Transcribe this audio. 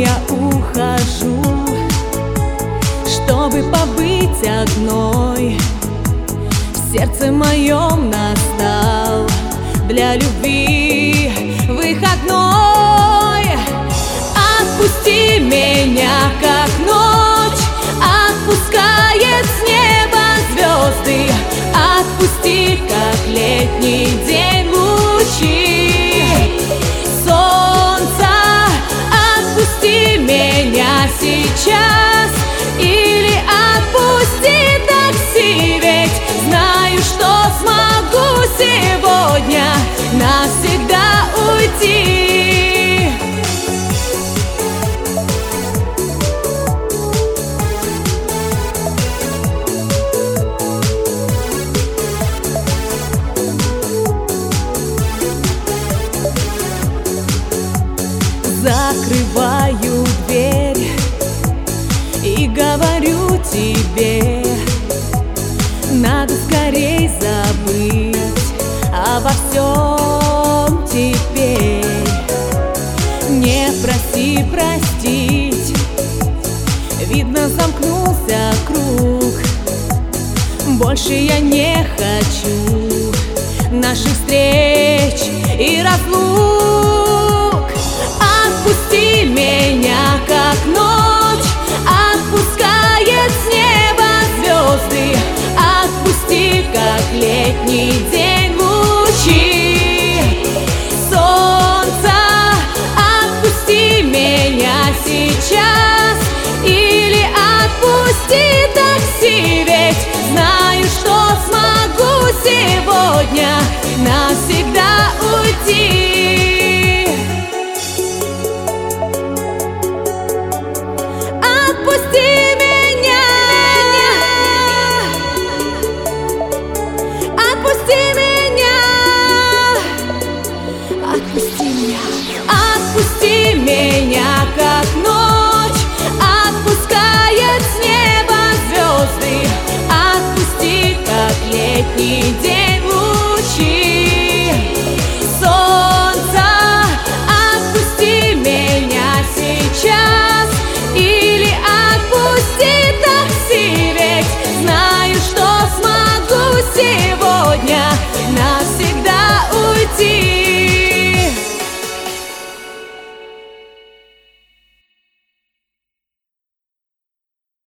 я ухожу, чтобы побыть одной. В сердце моем настал для любви выходной. Отпусти меня, как ночь отпускает с неба звезды. Отпусти, как летний день лучи солнца. Отпусти меня сейчас или отпусти такси, ведь знаю, что смогу сегодня навсегда уйти. Закрываю дверь и говорю тебе: надо скорей забыть обо всем теперь. Не проси простить, видно, замкнулся круг. Больше я не хочу наших встреч и разлук. Отпусти меня, как ночь отпускает с неба звезды. Отпусти, как летний день лучи солнца. Отпусти меня сейчас или отпусти такси, ведь знаю, что смогу сегодня навсегда уйти. Отпусти